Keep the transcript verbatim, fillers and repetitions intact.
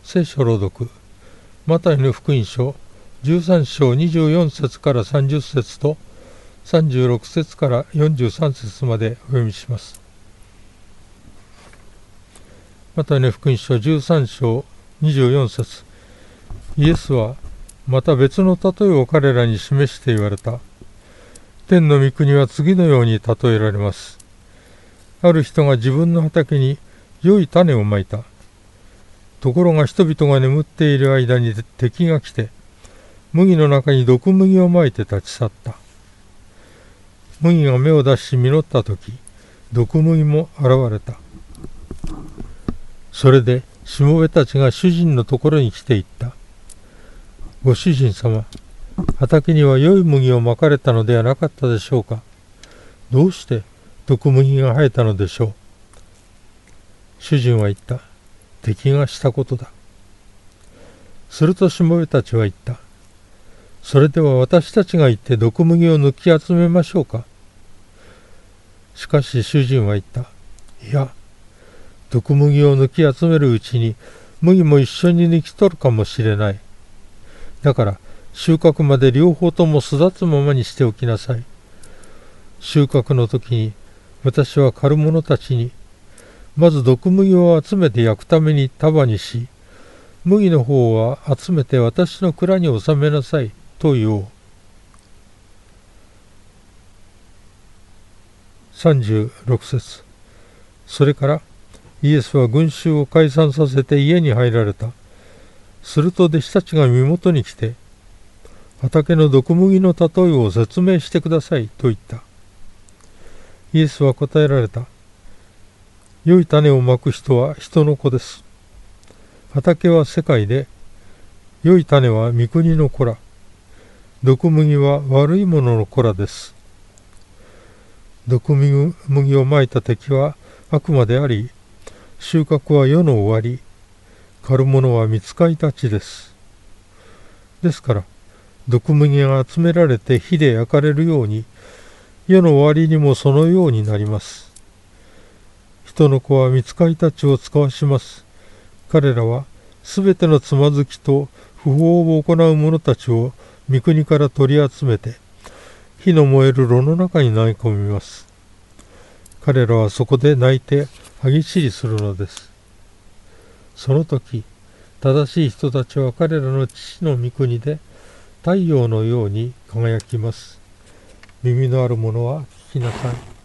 聖書朗読、マタイの福音書じゅうさん章にじゅうよん節からさんじゅう節とさんじゅうろく節からよんじゅうさん節までお読みします。マタイの福音書じゅうさん章にじゅうよん節、イエスはまた別の例えを彼らに示して言われた。天の御国は次のように例えられます。ある人が自分の畑に良い種をまいた。ところが人々が眠っている間に敵が来て、麦の中に毒麦をまいて立ち去った。麦が芽を出し実ったとき、毒麦も現れた。それでしもべたちが主人のところに来て言った。ご主人様、畑には良い麦をまかれたのではなかったでしょうか。どうして毒麦が生えたのでしょう。主人は言った。敵がしたことだ。するとしもべたちは言った。それでは私たちが行って毒麦を抜き集めましょうか。しかし主人は言った。いや、毒麦を抜き集めるうちに麦も一緒に抜き取るかもしれない。だから収穫まで両方とも巣立つままにしておきなさい。収穫の時に私は狩る者たちに、まず毒麦を集めて焼くために束にし、麦の方は集めて私の蔵に収めなさいと言おう。さんじゅうろく節、それからイエスは群衆を解散させて家に入られた。すると弟子たちが身元に来て、畑の毒麦の例えを説明してくださいと言った。イエスは答えられた。良い種をまく人は人の子です。畑は世界で、良い種は御国の子ら、毒麦は悪いものの子らです。毒麦をまいた敵は悪魔であり、収穫は世の終わり、狩る者は御使いたちです。ですから、毒麦が集められて火で焼かれるように、世の終わりにもそのようになります。人の子は御使いたちを使わします。彼らはすべてのつまずきと不法を行う者たちを御国から取り集めて、火の燃える炉の中に投げ込みます。彼らはそこで泣いて歯ぎしりするのです。その時、正しい人たちは彼らの父の御国で太陽のように輝きます。耳のある者は聞きなさい。